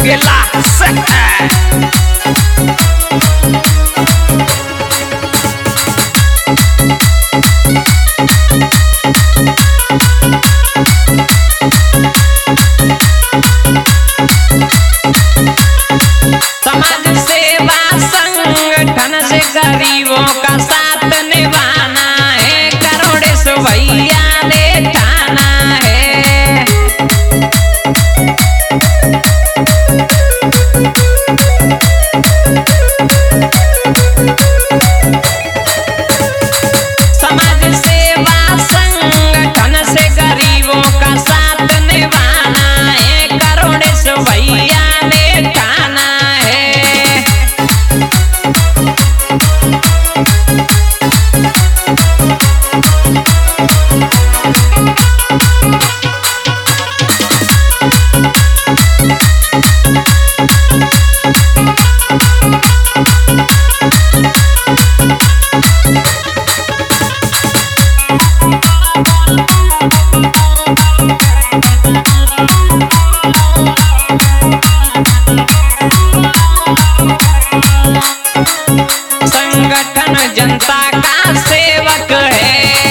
केला से समाज सेवा संगठन से गरीबों का साथ निभाना है, करोड़ेश भैया ने ठाना है। समाज सेवा संगठन से गरीबों का साथ निभाना है, करोड़ेश भैया ने ठाना है। संगठन जनता का सेवक है,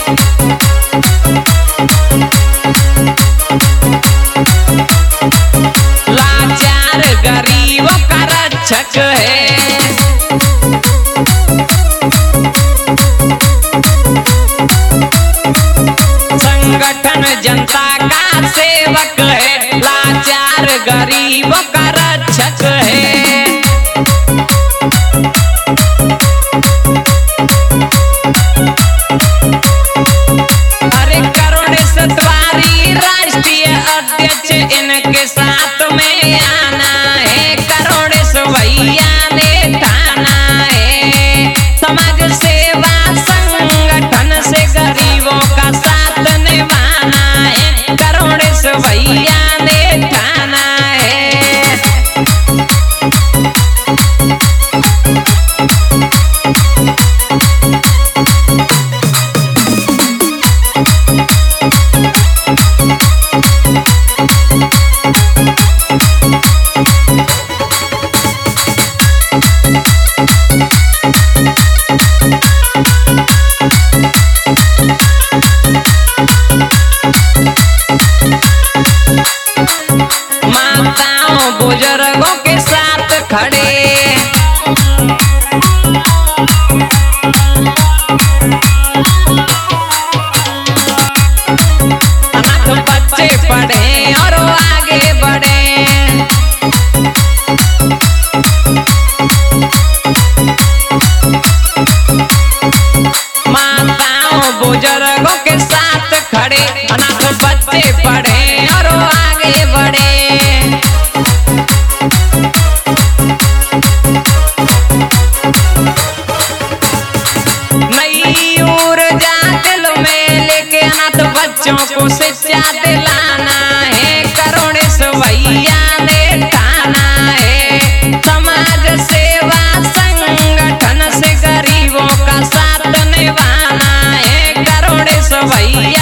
लाचार गरीबों का रक्षक है। संगठन जनता का सेवक है, लाचार गरीबों का रक्षक है। इनके साथ में आना है, करोड़ेश भैया ने ठाना है। समाज सेवा संगठन से गरीबों का साथ निभाना है, करोड़ेश भैया ने ठाना है। माताओं बुजुर्गों के साथ खड़े, अनाथ बच्चे पढ़े और आगे बढ़े। माताओं बुजुर्गों के साथ खड़े, अनाथ बच्चे पढ़े और आगे बढ़े। नई ऊर्जा दिल में लेके अनाथ बच्चों को शिक्षा दिलाना है, करोड़ेश भैया ने ठाना है। समाज सेवा संगठन से गरीबों का साथ निभाना है, करोड़ेश भैया